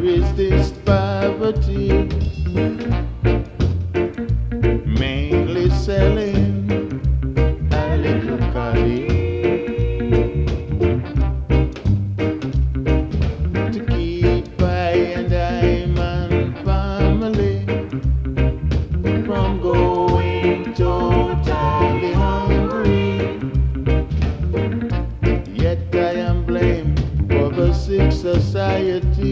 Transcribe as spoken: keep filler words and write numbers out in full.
is this poverty, mainly selling a little collie to keep I and I